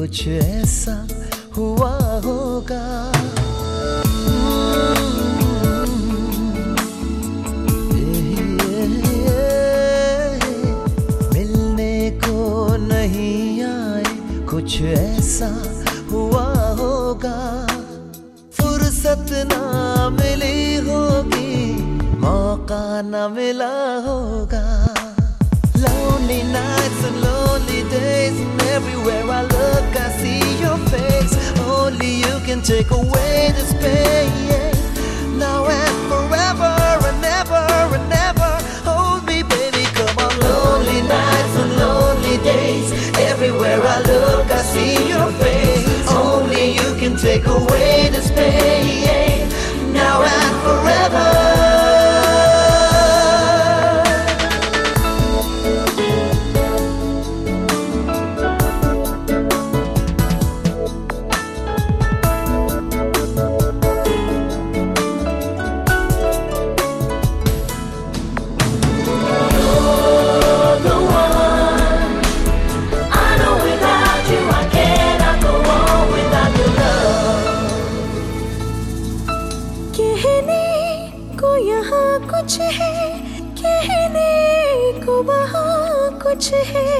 कुछ ऐसा हुआ होगा। मिलने को नहीं आए, कुछ ऐसा हुआ होगा। फुर्सत ना मिली होगी, मौका ना मिला होगा। Lonely nights and lonely days, and everywhere I look I see your face. Only you can take away this pain. Now and forever and ever and ever, hold me baby, come on. Lonely nights and lonely days, everywhere I look I see your face. Only you can take away this pain. Now and forever. कुछ है, कहने को वहाँ कुछ है।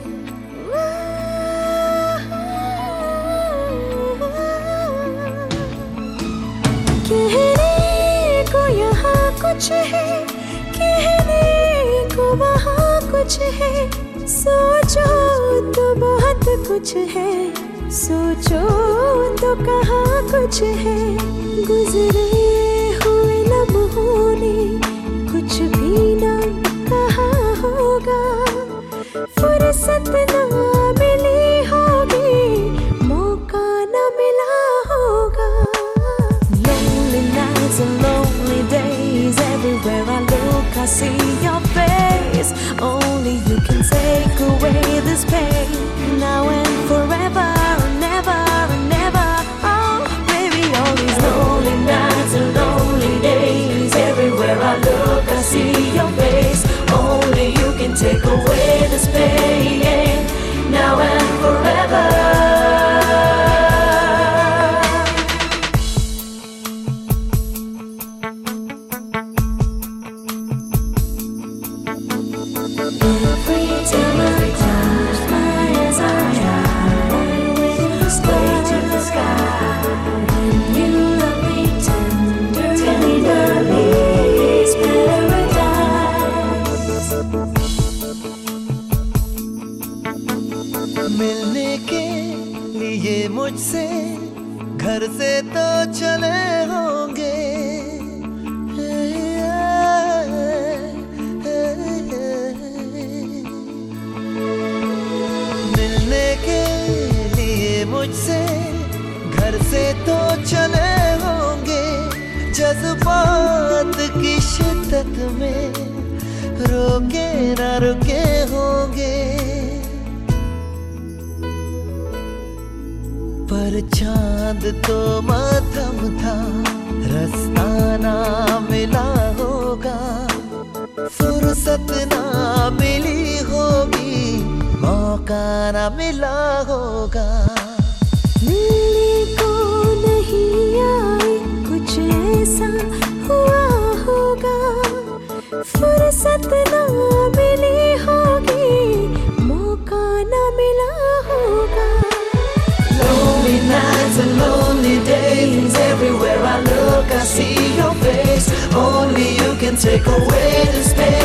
कहने को यहाँ कुछ है, कहने को वहाँ कुछ है। सोचो तो बहुत कुछ है, सोचो तो कहाँ कुछ है। गुजरे हुए लम्हों ने कुछ भी ना कहा होगा। फुर्सत ना मिली होगी, मौका ना मिला होगा। Lonely nights and lonely days, everywhere I look I see your face. Only you can take away this pain, now and forever and never and never. Oh baby, all these lonely nights and lonely days, everywhere I look I see your face. Only you can take away this pain, now and forever. Every time I close my eyes, I way to the sky. When you love me tenderly, it's paradise. मिलने के लिए मुझसे घर से तो चले होंगे। मिलने के लिए मुझसे घर से तो चले होंगे। जज्बात की शिद्दत में रोके ना रुके होंगे। पर चांद तो मध्यम था, रास्ता ना मिला होगा। फुर्सत ना मिली होगी, मौका ना मिला होगा। मिलने को नहीं आए, कुछ ऐसा हुआ होगा। फुर्सत ना मिली होगी, मौका ना मिला होगा। Lonely nights and lonely days, everywhere I look I see your face. Only you can take away this pain.